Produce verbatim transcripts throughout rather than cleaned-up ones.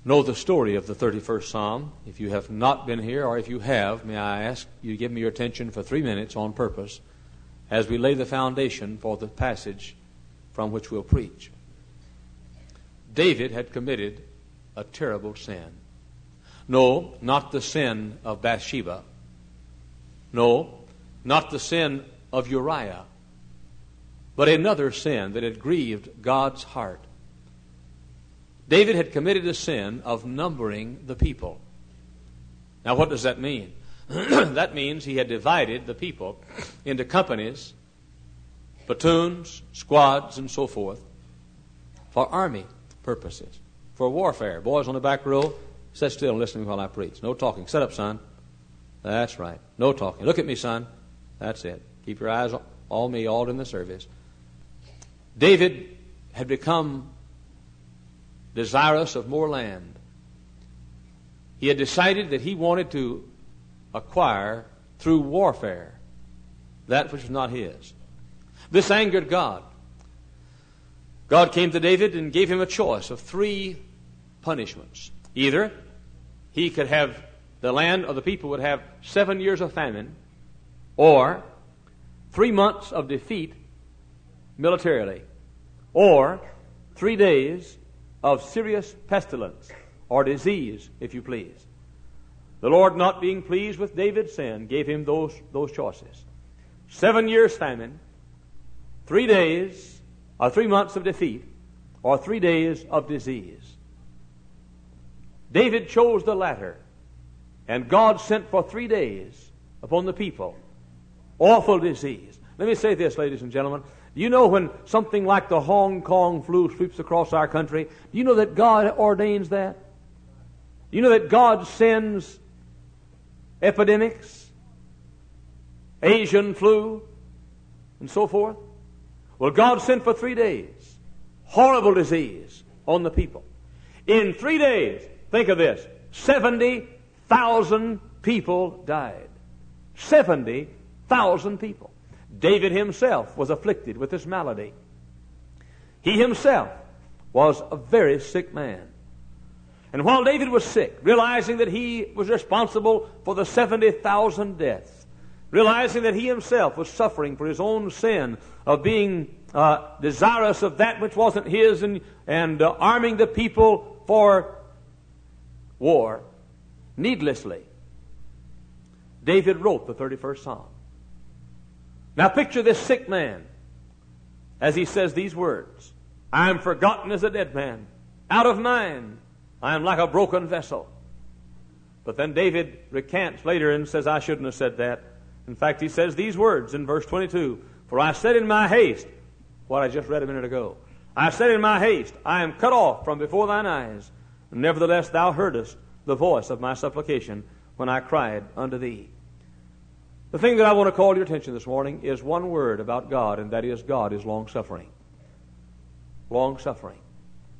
know the story of the thirty-first Psalm. If you have not been here, or if you have, may I ask you to give me your attention for three minutes on purpose as we lay the foundation for the passage from which we'll preach. David had committed a terrible sin. No, not the sin of Bathsheba. No, not the sin of Uriah, but another sin that had grieved God's heart. David had committed a sin of numbering the people. Now, what does that mean? That means he had divided the people into companies, platoons, squads, and so forth, for army purposes, for warfare. Boys on the back row, sit still and listen to me while I preach. No talking. Sit up, son. That's right. No talking. Look at me, son. That's it. Keep your eyes on me, all in the service. David had become desirous of more land. He had decided that he wanted to acquire through warfare that which was not his. This angered God. God came to David and gave him a choice of three punishments. Either he could have, the land or the people would have seven years of famine, or three months of defeat militarily, or three days of serious pestilence or disease, if you please. The Lord, not being pleased with David's sin, gave him those, those choices. Seven years famine, three days or three months of defeat, or three days of disease. David chose the latter, and God sent for three days upon the people awful disease. Let me say this, ladies and gentlemen. Do you know when something like the Hong Kong flu sweeps across our country, do you know that God ordains that? Do you know that God sends epidemics, Asian flu, and so forth? Well, God sent for three days horrible disease on the people. In three days, think of this, seventy thousand people died. seventy thousand people. David himself was afflicted with this malady. He himself was a very sick man. And while David was sick, realizing that he was responsible for the seventy thousand deaths, realizing that he himself was suffering for his own sin of being uh, desirous of that which wasn't his, and, and uh, arming the people for war needlessly, David wrote the thirty-first Psalm. Now picture this sick man as he says these words, I am forgotten as a dead man, out of mind, I am like a broken vessel. But then David recants later and says, I shouldn't have said that. In fact, he says these words in verse twenty-two, for I said in my haste, what I just read a minute ago, I said in my haste, I am cut off from before thine eyes. Nevertheless thou heardest the voice of my supplication when I cried unto thee. The thing that I want to call your attention this morning is one word about God, and that is God is long-suffering. Long-suffering.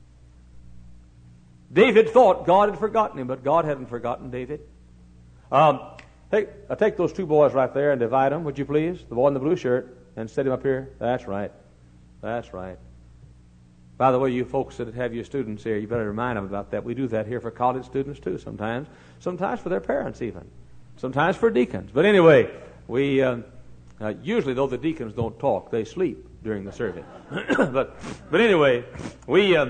David thought God had forgotten him, but God hadn't forgotten David. Um, take, uh, take those two boys right there and divide them, would you please? The boy in the blue shirt, and set him up here. That's right. That's right. By the way, you folks that have your students here, you better remind them about that. We do that here for college students too sometimes. Sometimes for their parents even. Sometimes for deacons. But anyway, we uh, uh, usually, though, the deacons don't talk. They sleep during the service. but but anyway, we um,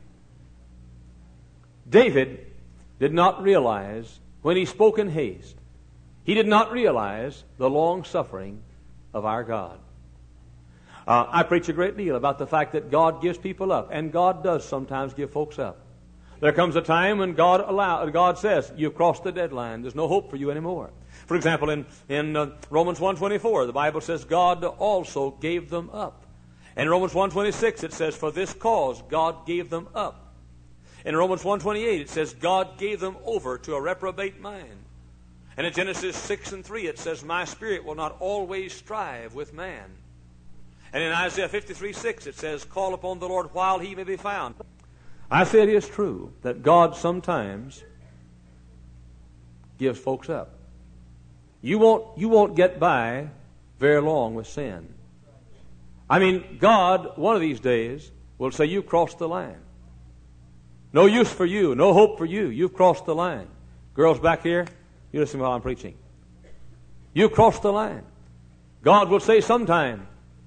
David did not realize when he spoke in haste, he did not realize the long suffering of our God. Uh, I preach a great deal about the fact that God gives people up, and God does sometimes give folks up. There comes a time when God allow, God says, you've crossed the deadline. There's no hope for you anymore. For example, in, in uh, Romans one twenty-four, the Bible says God also gave them up. In Romans one twenty-six, it says, for this cause God gave them up. In Romans one twenty-eight, it says God gave them over to a reprobate mind. And in Genesis six and three, it says, my spirit will not always strive with man. And in Isaiah fifty-three six, it says, call upon the Lord while he may be found. I say it is true that God sometimes gives folks up. You won't, you won't get by very long with sin. I mean, God, one of these days, will say, you crossed the line. No use for you. No hope for you. You've crossed the line. Girls back here, you listen while I'm preaching. You've crossed the line. God will say sometime,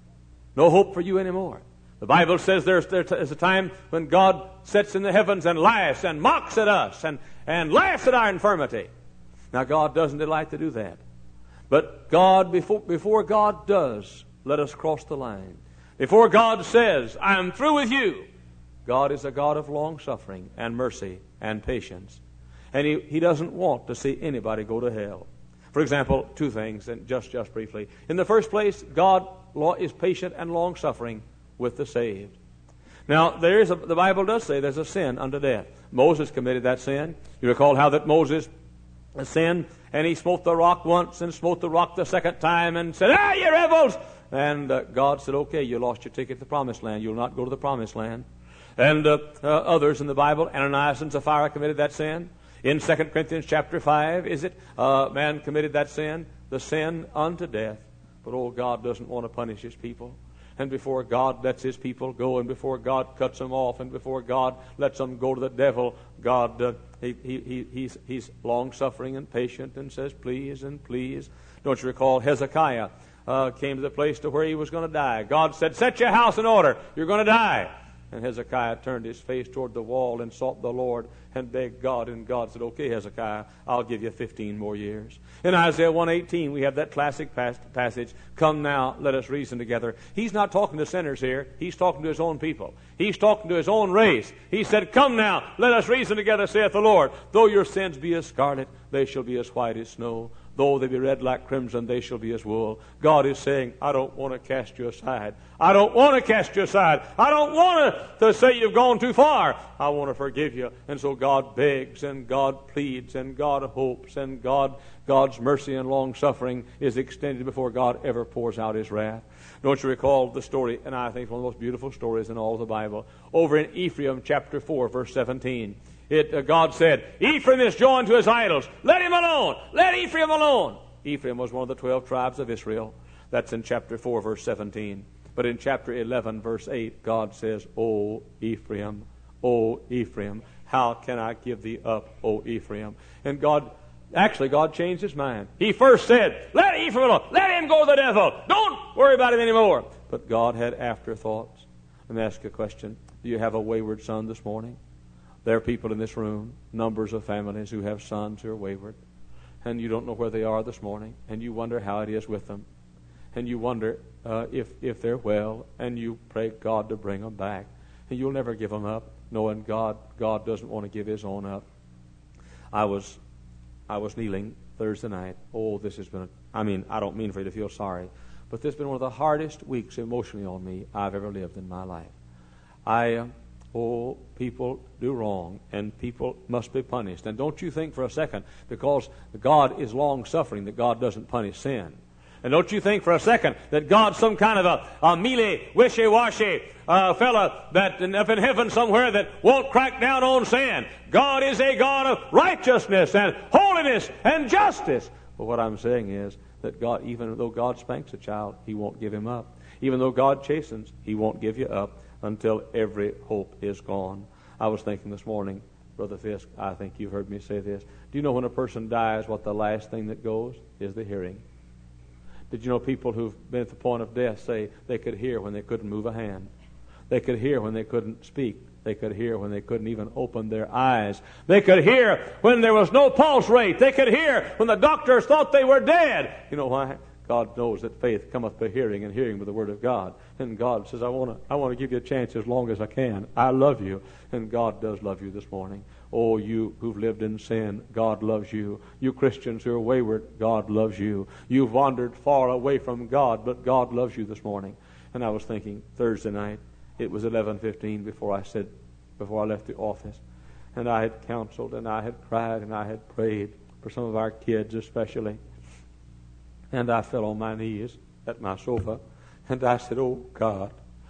no hope for you anymore. The Bible says there's, there's a time when God sits in the heavens and laughs and mocks at us and, and laughs at our infirmity. Now, God doesn't delight to do that. But God, before, before God does, let us cross the line. Before God says, I'm through with you, God is a God of long suffering and mercy and patience. And he, he doesn't want to see anybody go to hell. For example, two things, and just, just briefly. In the first place, God is patient and long suffering with the saved. Now, there is a, the Bible does say there's a sin unto death. Moses committed that sin. You recall how that Moses sinned, and he smote the rock once and smote the rock the second time and said, ah, you rebels! And uh, God said, okay, you lost your ticket to the promised land. You'll not go to the promised land. And uh, uh, others in the Bible, Ananias and Sapphira committed that sin. In Second Corinthians chapter five, is it? Uh, man committed that sin, the sin unto death. But, oh, God doesn't want to punish His people. And before God lets His people go, and before God cuts them off, and before God lets them go to the devil, God, uh, he, he, he, he's, he's long-suffering and patient and says, please and please. Don't you recall Hezekiah uh, came to the place to where he was going to die. God said, set your house in order. You're going to die. And Hezekiah turned his face toward the wall and sought the Lord and begged God. And God said, okay, Hezekiah, I'll give you fifteen more years. In Isaiah one eighteen, we have that classic passage, come now, let us reason together. He's not talking to sinners here. He's talking to His own people. He's talking to His own race. He said, come now, let us reason together, saith the Lord. Though your sins be as scarlet, they shall be as white as snow. Though they be red like crimson, they shall be as wool. God is saying, I don't want to cast you aside. I don't want to cast you aside. I don't want to, to say you've gone too far. I want to forgive you. And so God begs and God pleads and God hopes and God, God's mercy and long suffering is extended before God ever pours out His wrath. Don't you recall the story, and I think it's one of the most beautiful stories in all of the Bible, over in Ephraim chapter four, verse seventeen. It, uh, God said, Ephraim is joined to his idols. Let him alone. Let Ephraim alone. Ephraim was one of the twelve tribes of Israel. That's in chapter four, verse seventeen. But in chapter eleven, verse eight, God says, O Ephraim, O Ephraim, how can I give thee up, O Ephraim? And God, actually, God changed His mind. He first said, let Ephraim alone. Let him go to the devil. Don't worry about him anymore. But God had afterthoughts. Let me ask you a question. Do you have a wayward son this morning? There are people in this room, numbers of families who have sons who are wayward, and you don't know where they are this morning, and you wonder how it is with them, and you wonder uh, if if they're well, and you pray God to bring them back, and you'll never give them up, knowing God God doesn't want to give His own up. I was I was kneeling Thursday night. Oh, this has been a, I mean, I don't mean for you to feel sorry, but this has been one of the hardest weeks emotionally on me I've ever lived in my life. I. Uh, Oh, people do wrong, and people must be punished. And don't you think for a second, because God is long-suffering, that God doesn't punish sin. And don't you think for a second that God's some kind of a, a mealy, wishy-washy uh, fella that in, up in heaven somewhere that won't crack down on sin. God is a God of righteousness and holiness and justice. But what I'm saying is that God, even though God spanks a child, He won't give him up. Even though God chastens, He won't give you up until every hope is gone. I was thinking this morning, Brother Fisk, I think you've heard me say this. Do you know when a person dies, what the last thing that goes is the hearing? Did you know people who've been at the point of death say they could hear when they couldn't move a hand? They could hear when they couldn't speak. They could hear when they couldn't even open their eyes. They could hear when there was no pulse rate. They could hear when the doctors thought they were dead. You know why? God knows that faith cometh by hearing, and hearing by the word of God. And God says, I want to I want to give you a chance as long as I can. I love you. And God does love you this morning. Oh, you who've lived in sin, God loves you. You Christians who are wayward, God loves you. You've wandered far away from God, but God loves you this morning. And I was thinking, Thursday night, it was eleven fifteen before I said, before I left the office. And I had counseled, and I had cried, and I had prayed for some of our kids especially. And I fell on my knees at my sofa, and I said, oh, God,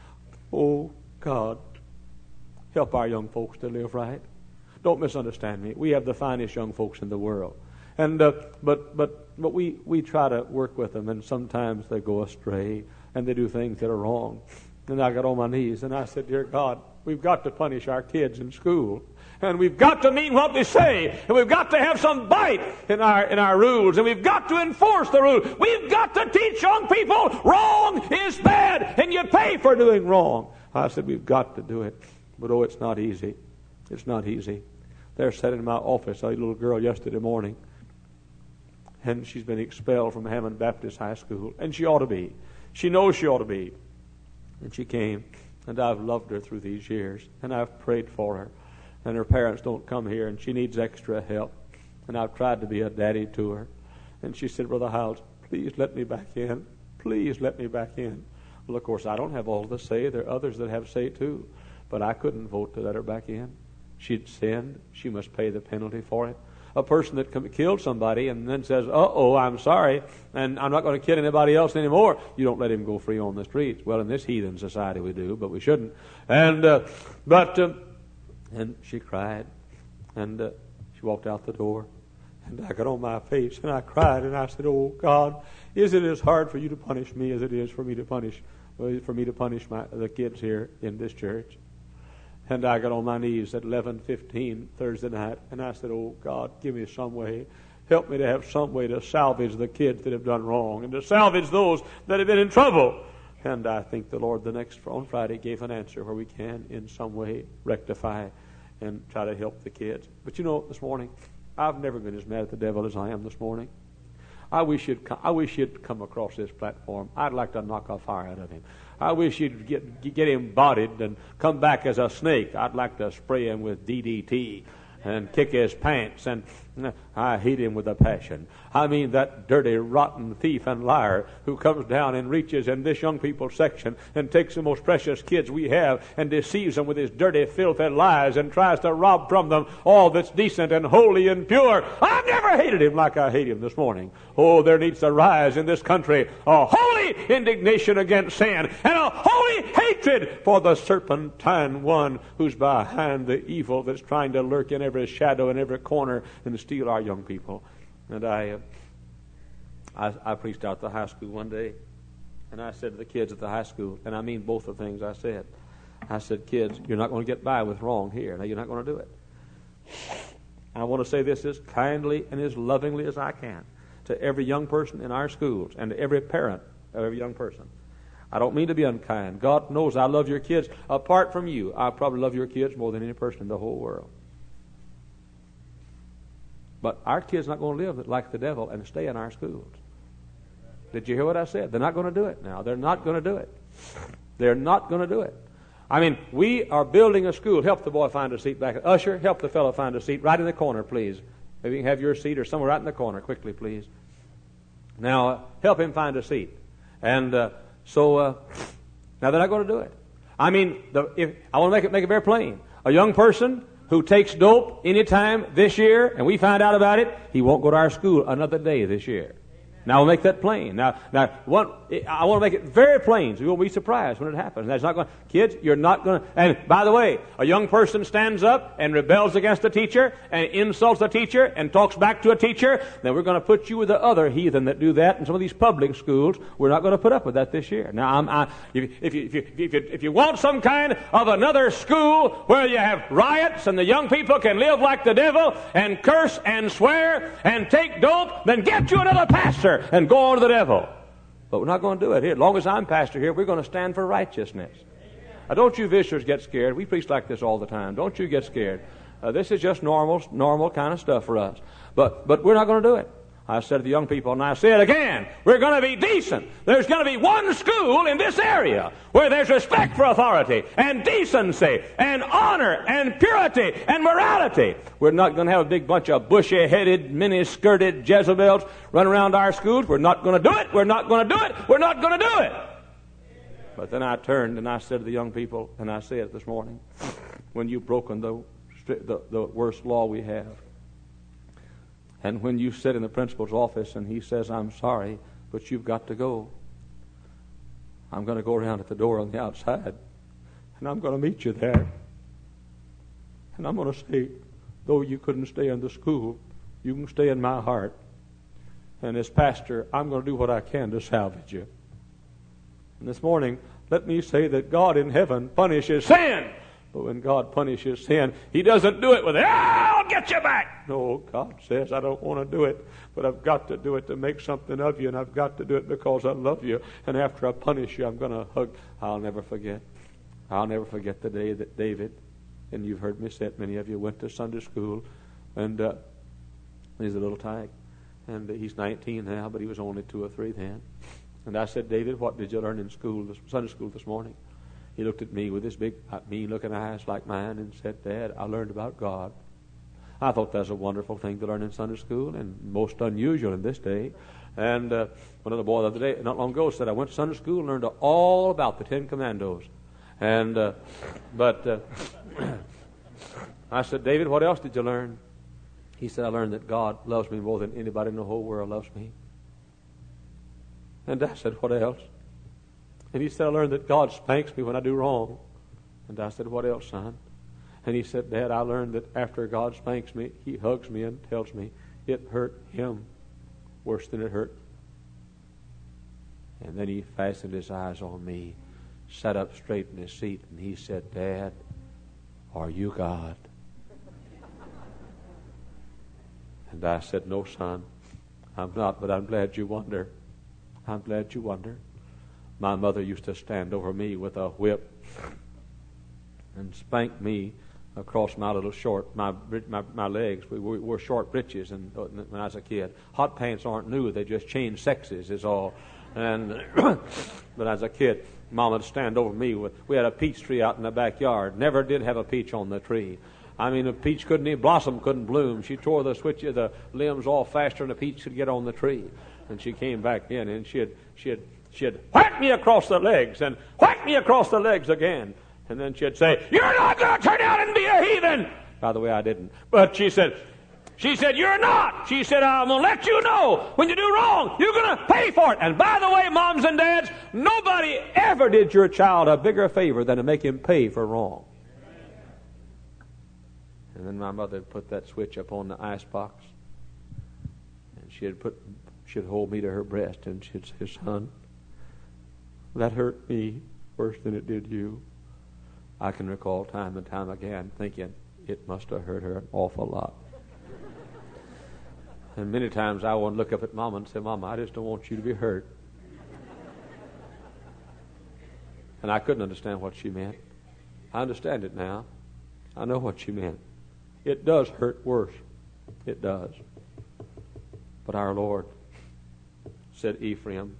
oh, God, help our young folks to live right. Don't misunderstand me. We have the finest young folks in the world. And uh, But but but we, we try to work with them, and sometimes they go astray, and they do things that are wrong. And I got on my knees, and I said, dear God, we've got to punish our kids in school. And we've got to mean what we say. And we've got to have some bite in our, in our rules. And we've got to enforce the rules. We've got to teach young people wrong is bad, and you pay for doing wrong. I said, we've got to do it. But oh, it's not easy. It's not easy. There sat in my office a little girl yesterday morning, and she's been expelled from Hammond Baptist High School, and she ought to be. She knows she ought to be. And she came, and I've loved her through these years, and I've prayed for her. And her parents don't come here, and she needs extra help. And I've tried to be a daddy to her. And she said, Brother Hiles, please let me back in. Please let me back in. Well, of course, I don't have all the say. There are others that have say too. But I couldn't vote to let her back in. She'd sinned. She must pay the penalty for it. A person that killed somebody and then says, uh-oh, I'm sorry, and I'm not going to kill anybody else anymore, you don't let him go free on the streets. Well, in this heathen society we do, but we shouldn't. And uh, But, uh, and she cried, and uh, she walked out the door, and I got on my face, and I cried, and I said, oh, God, is it as hard for you to punish me as it is for me to punish for me to punish my, the kids here in this church? And I got on my knees at eleven fifteen Thursday night, and I said, oh, God, give me some way. Help me to have some way to salvage the kids that have done wrong and to salvage those that have been in trouble. And I think the Lord the next on Friday gave an answer where we can in some way rectify and try to help the kids. But you know, this morning, I've never been as mad at the devil as I am this morning. I wish he'd come, I wish he'd come across this platform. I'd like to knock a fire out of him. I wish he'd get get him bodied and come back as a snake. I'd like to spray him with D D T and kick his pants, and I hate him with a passion. I mean, that dirty, rotten thief and liar who comes down and reaches in this young people's section and takes the most precious kids we have and deceives them with his dirty, filthy lies and tries to rob from them all that's decent and holy and pure. I've never hated him like I hate him this morning. Oh, there needs to rise in this country a holy indignation against sin and a holy hatred for the serpentine one who's behind the evil that's trying to lurk in every shadow and every corner and steal our young people. And I, uh, I, I preached out at the high school one day, and I said to the kids at the high school, and I mean both the things I said. I said, kids, you're not going to get by with wrong here. Now, you're not going to do it. I want to say this as kindly and as lovingly as I can to every young person in our schools and to every parent of every young person. I don't mean to be unkind. God knows I love your kids. Apart from you, I probably love your kids more than any person in the whole world. But our kids are not going to live like the devil and stay in our schools. Did you hear what I said? They're not going to do it now. They're not going to do it. They're not going to do it. I mean, we are building a school. Help the boy find a seat back. Usher, help the fellow find a seat right in the corner, please. Maybe you can have your seat or somewhere right in the corner. Quickly, please. Now, uh, help him find a seat. And uh, so, uh, now they're not going to do it. I mean, the, if, I want to make it, make it very plain. A young person who takes dope anytime this year, and we find out about it, he won't go to our school another day this year. Now, we'll make that plain. Now, now, one, I want to make it very plain so you won't be surprised when it happens. That's not going. Kids, you're not going to. And by the way, a young person stands up and rebels against a teacher and insults a teacher and talks back to a teacher, then we're going to put you with the other heathen that do that in some of these public schools. We're not going to put up with that this year. Now, I'm, I, if, if, you, if, you, if, you, if you want some kind of another school where you have riots and the young people can live like the devil and curse and swear and take dope, then get you another pastor and go on to the devil. But we're not going to do it here. As long as I'm pastor here, we're going to stand for righteousness. Now, don't you visitors get scared. We preach like this all the time. Don't you get scared. Uh, this is just normal, normal kind of stuff for us. But, but we're not going to do it. I said to the young people, and I say it again, we're going to be decent. There's going to be one school in this area where there's respect for authority and decency and honor and purity and morality. We're not going to have a big bunch of bushy-headed, mini-skirted Jezebels run around our schools. We're not going to do it. We're not going to do it. We're not going to do it. But then I turned and I said to the young people, and I say it this morning, when you've broken the, the, the worst law we have, and when you sit in the principal's office and he says, I'm sorry, but you've got to go, I'm going to go around at the door on the outside, and I'm going to meet you there. And I'm going to say, though you couldn't stay in the school, you can stay in my heart. And as pastor, I'm going to do what I can to salvage you. And this morning, let me say that God in heaven punishes sin, But when God punishes sin, He doesn't do it with, "Ah, I'll get you back." No, God says, "I don't want to do it, but I've got to do it to make something of you, and I've got to do it because I love you. And after I punish you, I'm going to hug." I'll never forget. I'll never forget the day that David, and you've heard me say it, many of you went to Sunday school, and uh, he's a little tyke, and he's nineteen now, but he was only two or three then. And I said, "David, what did you learn in school, this, Sunday school this morning?" He looked at me with his big, mean-looking eyes like mine and said, "Dad, I learned about God." I thought that was a wonderful thing to learn in Sunday school, and most unusual in this day. And uh, one of the boys the other day, not long ago, said, "I went to Sunday school and learned all about the Ten Commandos." And uh, but uh, I said, "David, what else did you learn?" He said, "I learned that God loves me more than anybody in the whole world loves me." And I said, "What else?" And he said, "I learned that God spanks me when I do wrong." And I said, "What else, son?" And he said, "Dad, I learned that after God spanks me, He hugs me and tells me it hurt Him worse than it hurt." And then he fastened his eyes on me, sat up straight in his seat, and he said, "Dad, are you God?" And I said, "No, son, I'm not, but I'm glad you wonder. I'm glad you wonder." My mother used to stand over me with a whip and spank me across my little short, my my, my legs. We wore short breeches and when I was a kid. Hot pants aren't new; they just change sexes is all. And but as a kid, Mom would stand over me with. We had a peach tree out in the backyard. Never did have a peach on the tree. I mean, a peach couldn't even blossom, couldn't bloom. She tore the switch of the limbs off faster than a peach could get on the tree. And she came back in, and she had she had she had whacked me across the legs and whacked me across the legs again. And then she'd say, "You're not going to turn out and be a heathen." By the way, I didn't. But she said, she said, "You're not." She said, "I'm going to let you know when you do wrong, you're going to pay for it." And by the way, moms and dads, nobody ever did your child a bigger favor than to make him pay for wrong. And then my mother put that switch up on the ice box, and she'd put, she'd hold me to her breast, and she'd say, "Son, that hurt me worse than it did you." I can recall time and time again thinking it must have hurt her an awful lot. And many times I would look up at Mama and say, "Mama, I just don't want you to be hurt." And I couldn't understand what she meant. I understand it now. I know what she meant. It does hurt worse. It does. But our Lord said, "Ephraim,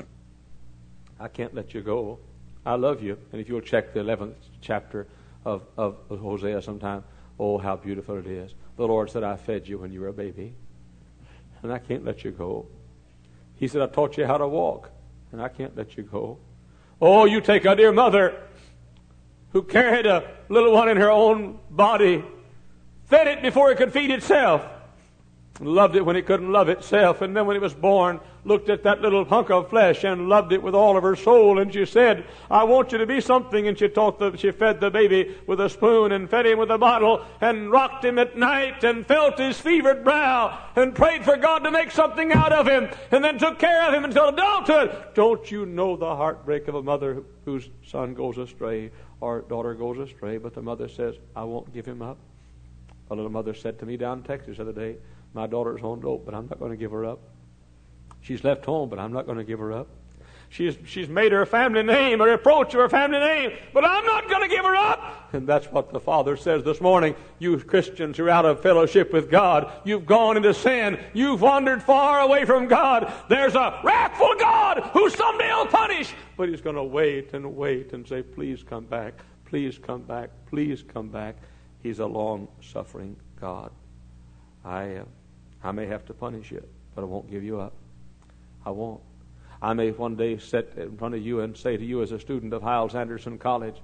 I can't let you go. I love you." And if you'll check the eleventh chapter of, of, of Hosea sometime, oh, how beautiful it is. The Lord said, "I fed you when you were a baby, and I can't let you go." He said, "I taught you how to walk, and I can't let you go." Oh, you take a dear mother who carried a little one in her own body, fed it before it could feed itself, loved it when it couldn't love itself, and then when it was born, looked at that little hunk of flesh and loved it with all of her soul, and she said, "I want you to be something," and she taught the, she fed the baby with a spoon and fed him with a bottle and rocked him at night and felt his fevered brow and prayed for God to make something out of him and then took care of him until adulthood. Don't you know the heartbreak of a mother whose son goes astray or daughter goes astray, but the mother says, "I won't give him up"? A little mother said to me down in Texas the other day, "My daughter's on dope, but I'm not going to give her up. She's left home, but I'm not going to give her up. She's she's made her family name a reproach of her family name, but I'm not going to give her up." And that's what the Father says this morning. You Christians who are out of fellowship with God, you've gone into sin, you've wandered far away from God. There's a wrathful God who someday will punish, but He's going to wait and wait and say, "Please come back, please come back, please come back." He's a long-suffering God. I, uh, I may have to punish you, but I won't give you up. I won't. I may one day sit in front of you and say to you as a student of Hyles Anderson College,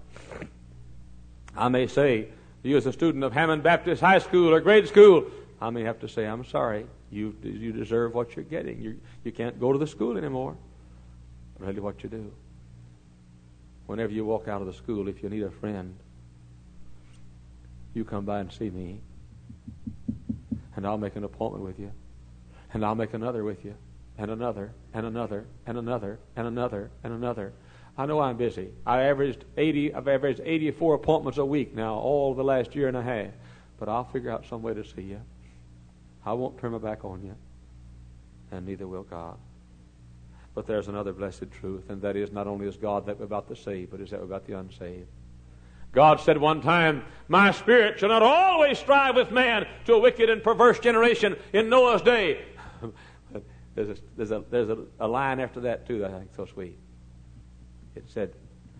I may say to you as a student of Hammond Baptist High School or grade school, I may have to say, "I'm sorry, you you deserve what you're getting. You you can't go to the school anymore." But really what you do, whenever you walk out of the school, if you need a friend, you come by and see me, and I'll make an appointment with you, and I'll make another with you, and another, and another, and another, and another, and another. I know I'm busy. I averaged eighty. I've averaged eighty-four appointments a week now, all the last year and a half. But I'll figure out some way to see you. I won't turn my back on you, and neither will God. But there's another blessed truth, and that is not only is God that we're about the saved, but is that we're about the unsaved. God said one time, my spirit shall not always strive with man to a wicked and perverse generation in Noah's day. there's a, there's, a, there's a, a line after that, too, that I think so sweet. It said,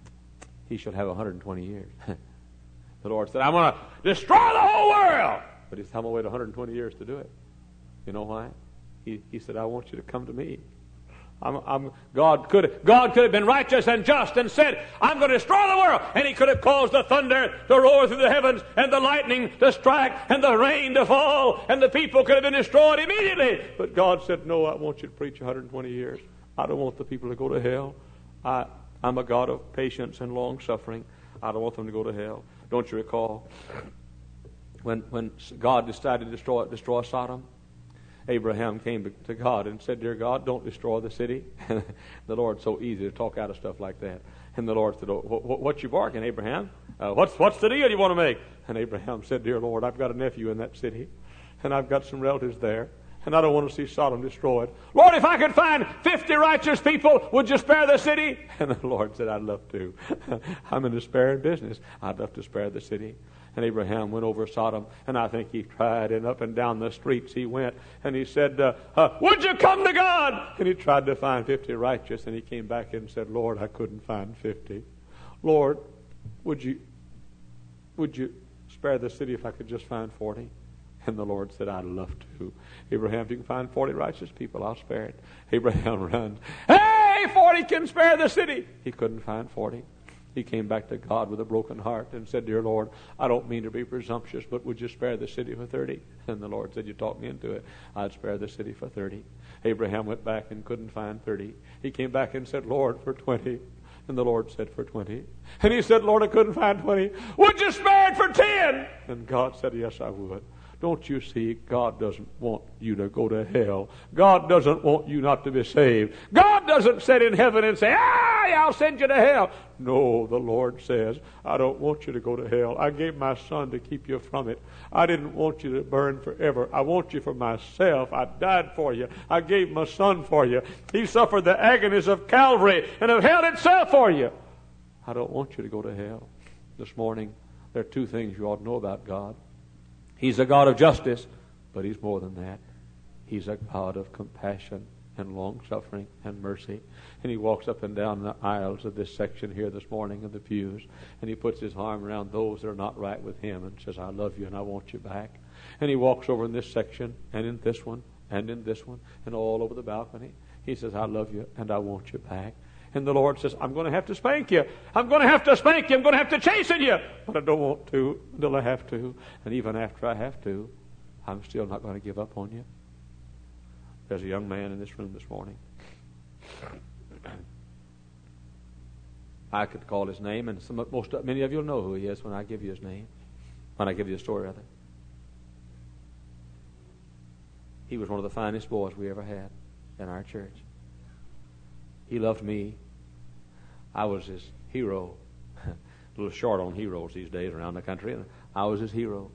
he shall have one hundred twenty years. The Lord said, I'm going to destroy the whole world. But he said, I'm going to wait one hundred twenty years to do it. You know why? He, he said, I want you to come to me. I'm, I'm, God could God could have been righteous and just and said, I'm going to destroy the world. And he could have caused the thunder to roar through the heavens and the lightning to strike and the rain to fall and the people could have been destroyed immediately. But God said, no, I want you to preach one hundred twenty years. I don't want the people to go to hell. I, I'm a God of patience and long suffering. I don't want them to go to hell. Don't you recall when when God decided to destroy destroy Sodom? Abraham came to God and said, dear God, don't destroy the city. The Lord's so easy to talk out of stuff like that. And the Lord said, oh, what you barking, Abraham? Uh, what's, what's the deal you want to make? And Abraham said, dear Lord, I've got a nephew in that city, and I've got some relatives there, and I don't want to see Sodom destroyed. Lord, if I could find fifty righteous people, would you spare the city? And the Lord said, I'd love to. I'm in the sparing business. I'd love to spare the city. And Abraham went over Sodom, and I think he tried, and up and down the streets he went, and he said, uh, uh, would you come to God? And he tried to find fifty righteous, and he came back and said, Lord, I couldn't find fifty. Lord, would you, would you spare the city if I could just find forty? And the Lord said, I'd love to. Abraham, if you can find forty righteous people, I'll spare it. Abraham runs. Hey, forty can spare the city. He couldn't find forty. He came back to God with a broken heart and said, dear Lord, I don't mean to be presumptuous, but would you spare the city for thirty? And the Lord said, you talked me into it. I'd spare the city for thirty. Abraham went back and couldn't find thirty. He came back and said, Lord, for twenty. And the Lord said, for twenty. And he said, Lord, I couldn't find twenty. Would you spare it for ten? And God said, yes, I would. Don't you see, God doesn't want you to go to hell. God doesn't want you not to be saved. God doesn't sit in heaven and say, ah, I'll send you to hell. No, the Lord says, I don't want you to go to hell. I gave my son to keep you from it. I didn't want you to burn forever. I want you for myself. I died for you. I gave my son for you. He suffered the agonies of Calvary and of hell itself for you. I don't want you to go to hell. This morning, there are two things you ought to know about God. He's a God of justice, but he's more than that. He's a God of compassion and long-suffering and mercy. And he walks up and down the aisles of this section here this morning in the pews, and he puts his arm around those that are not right with him and says, I love you and I want you back. And he walks over in this section and in this one and in this one and all over the balcony. He says, I love you and I want you back. And the Lord says, I'm going to have to spank you. I'm going to have to spank you. I'm going to have to chasten you. But I don't want to until I have to. And even after I have to, I'm still not going to give up on you. There's a young man in this room this morning. I could call his name, and some, most many of you will know who he is when I give you his name. When I give you the story, rather. He was one of the finest boys we ever had in our church. He loved me. I was his hero. A little short on heroes these days around the country. And I was his hero.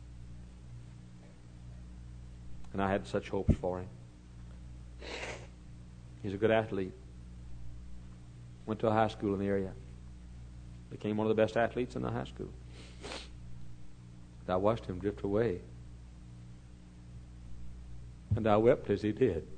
And I had such hopes for him. He's a good athlete. Went to a high school in the area. Became one of the best athletes in the high school. And I watched him drift away. And I wept as he did.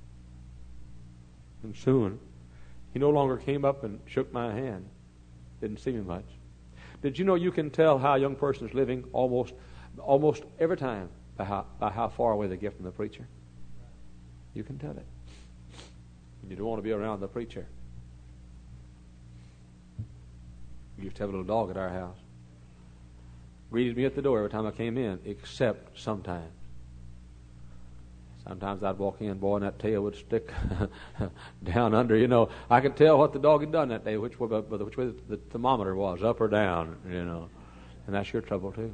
And soon, he no longer came up and shook my hand. Didn't see me much. Did you know you can tell how a young person is living almost almost every time by how, by how far away they get from the preacher? You can tell it. You don't want to be around the preacher. We used to have a little dog at our house. Greeted me at the door every time I came in, except sometimes. Sometimes I'd walk in, boy, and that tail would stick down under. You know, I could tell what the dog had done that day, which way, which way the thermometer was, up or down, you know. And that's your trouble, too.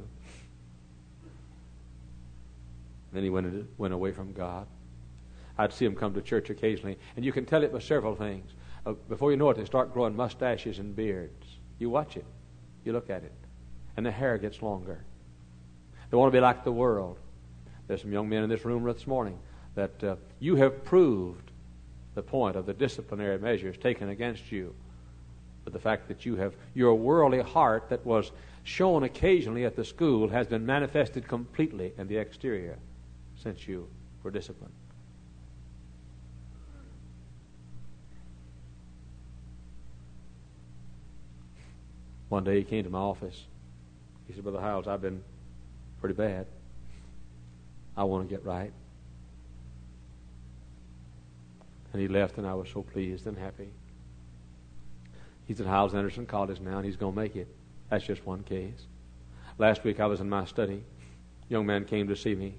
Then he went, went away from God. I'd see him come to church occasionally, and you can tell it by several things. Uh, before you know it, they start growing mustaches and beards. You watch it. You look at it. And the hair gets longer. They want to be like the world. There's some young men in this room this morning that uh, you have proved the point of the disciplinary measures taken against you. But the fact that you have your worldly heart that was shown occasionally at the school has been manifested completely in the exterior since you were disciplined. One day he came to my office. He said, Brother Hiles, I've been pretty bad. I want to get right. And he left, and I was so pleased and happy. He's at Hiles Anderson College now, and he's going to make it. That's just one case. Last week I was in my study. A young man came to see me.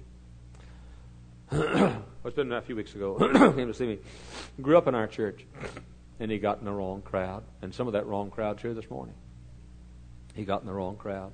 It's been a few weeks ago. Came to see me. Grew up in our church, and he got in the wrong crowd. And some of that wrong crowd's here this morning. He got in the wrong crowd.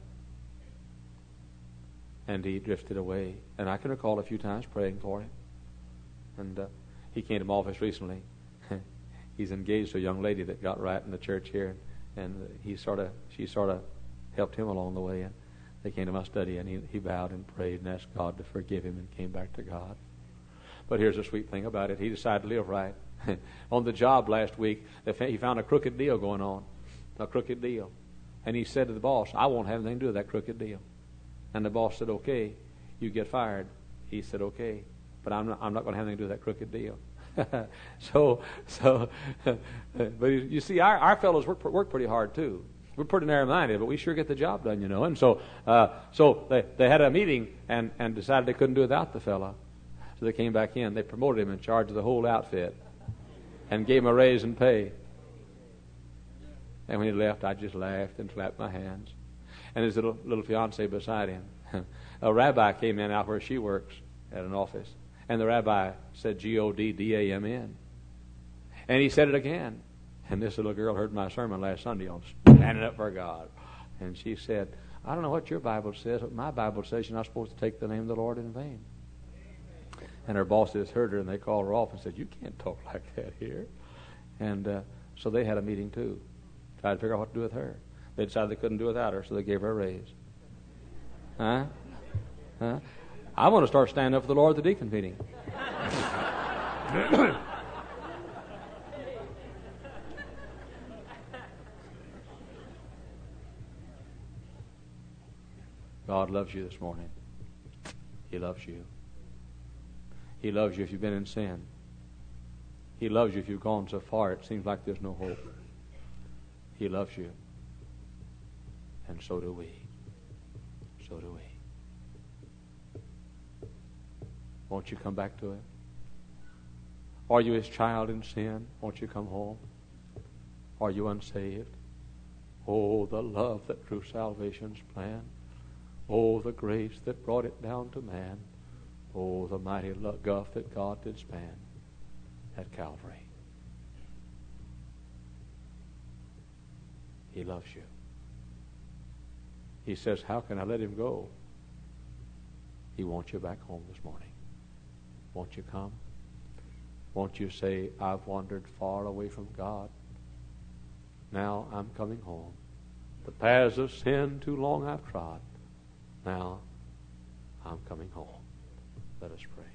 And he drifted away. And I can recall a few times praying for him. And uh, he came to my office recently. He's engaged to a young lady that got right in the church here. And, and he sort of, she sort of helped him along the way. And they came to my study, and he, he bowed and prayed and asked God to forgive him and came back to God. But here's the sweet thing about it. He decided to live right. On the job last week, he found a crooked deal going on. A crooked deal. And he said to the boss, I won't have anything to do with that crooked deal. And the boss said, okay, you get fired. He said, okay, but I'm not, I'm not going to have anything to do with that crooked deal. so, so, but you see, our, our fellows work, work pretty hard too. We're pretty narrow-minded, but we sure get the job done, you know. And so, uh, so they, they had a meeting and, and decided they couldn't do without the fella. So they came back in. They promoted him in charge of the whole outfit and gave him a raise in pay. And when he left, I just laughed and clapped my hands. And his little, little fiancee beside him. A rabbi came in out where she works at an office. And the rabbi said G O D D A M N. And he said it again. And this little girl heard my sermon last Sunday on standing up for God. And she said, I don't know what your Bible says, but my Bible says you're not supposed to take the name of the Lord in vain. And her bosses heard her, and they called her off and said, you can't talk like that here. And uh, so they had a meeting too. Tried to figure out what to do with her. They decided they couldn't do without her, so they gave her a raise. Huh? Huh? I want to start standing up for the Lord at the deacon meeting. God loves you this morning. He loves you. He loves you if you've been in sin. He loves you if you've gone so far it seems like there's no hope. He loves you. And so do we. So do we. Won't you come back to Him? Are you His child in sin? Won't you come home? Are you unsaved? Oh, the love that drew salvation's plan. Oh, the grace that brought it down to man. Oh, the mighty gulf that God did span at Calvary. He loves you. He says, how can I let Him go? He wants you back home this morning. Won't you come? Won't you say, I've wandered far away from God. Now I'm coming home. The paths of sin too long I've trod. Now I'm coming home. Let us pray.